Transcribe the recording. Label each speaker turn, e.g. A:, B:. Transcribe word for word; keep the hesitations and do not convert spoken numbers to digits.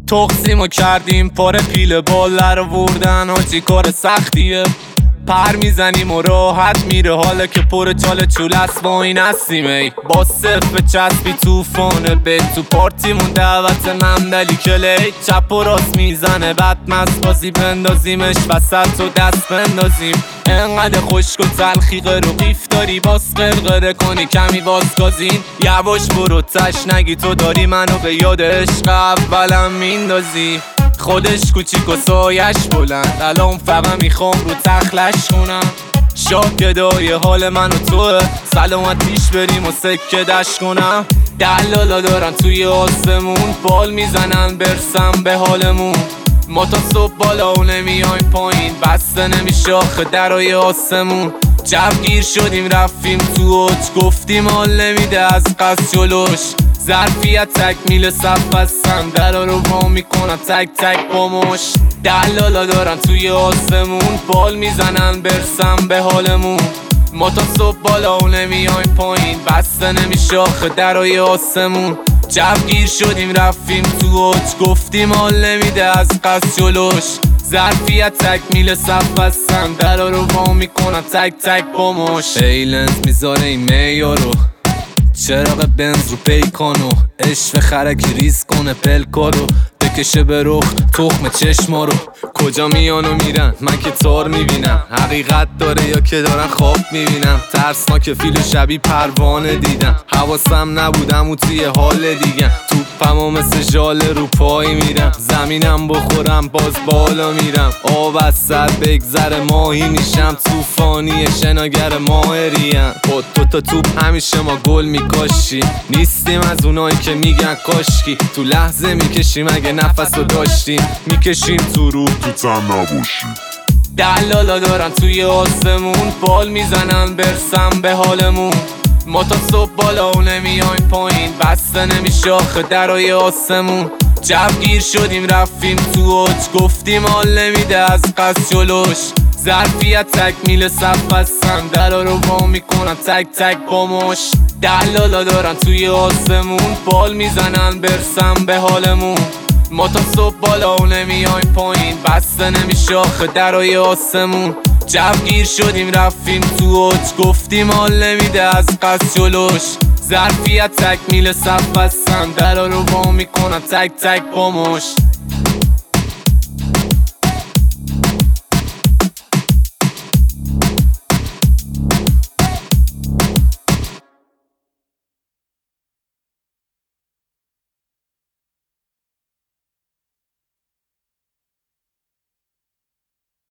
A: تقسیمو کردیم پر پیل باله رو وردن حاجی کار سختیه. پر میزنیم و راحت میره حالا که پر چاله چوله است با این هستیم. ای با صفر چسبی توفانه به تو پارتیمون دعوت ممدلی کلی چپ و راست میزنه بد مست بازی بندازیمش وسط و دست بندازیم. انقدر خشک و تلخی رو قیف داری باز قرقره کنی کمی بازگازین. یواش برو تشنگی تو داری منو به یاد عشق اولم میندازی. خودش کوچیک و سایش بلند الان فقط میخوام رو تخلش کنم. شاکدای حال من و توه سلامت پیش بریم و سکه دش کنم. دلالا دارن توی آسمون بال میزنن برسم به حالمون. ما تا صبح بالا و نمیایم پایین بسته نمیشه آخه درای آسمون. جوگیر شدیم رفتیم تو اوج گفتیم حال نمیده از قصد جلوش. ظرفیت تکمیل صف هستن درا رو وا میکنن تک تک با مش. دلالا دارن توی آسمون بال میزنن برسم به حالمون. ما تا صبح بالا و نمیایم پایین بسته نمیشه آخه درای آسمون. جوگیر شدیم رفتیم تو اوج گفتیم حال نمیده از قصد جلوش. ظرفیت تکمیل صف هستن درا رو وا میکنن تک تک با مش. ایلنز میذاره این میارو چراغ بنز رو پیکانو عشق خرکی ریز کنه پلکارو بکشه به رخ تخم چشما رو. کجا میان و میرن من که تار میبینم حقیقت داره یا که دارن خواب میبینم. ترسناک فیل شبی پروانه دیدم حواسم نبودم و توی حال دیگم. توپم و مثل ژاله رو پای میرم زمینم بخورم باز بالا میرم. آب از سر بگذره ماهی میشم توفانی شناگر ماهریم. با تو تا توپ همیشه ما گل میکاشی نیستیم از اونایی که میگن کاشکی. تو لحظه میکشیم اگه نفس رو داشتیم میکشیم تو رو
B: تو تن نباشی.
A: دلالا دارن توی آسمون بال میزنن برسم به حالمون. ما تا صبح بالا و نمیایم پایین بسته نمیشه آخه درای آسمون. جوگیر شدیم رفتیم تو اوج گفتیم حال نمیده از قصد جلوش. ظرفیت تکمیل صف هستن درا رو وا میکنن تک تک با مش. دلالا دارن توی آسمون بال میزنن برسم به حالمون. ما تا صبح بالا و نمیایم پایین بسته نمیشه آخه درای آسمون. جوگیر شدیم رفتیم تو اوج گفتیم حال نمیده از قصد جلوش. ظرفیت تکمیل صف هستن درا رو وا میکنن تک تک با مش.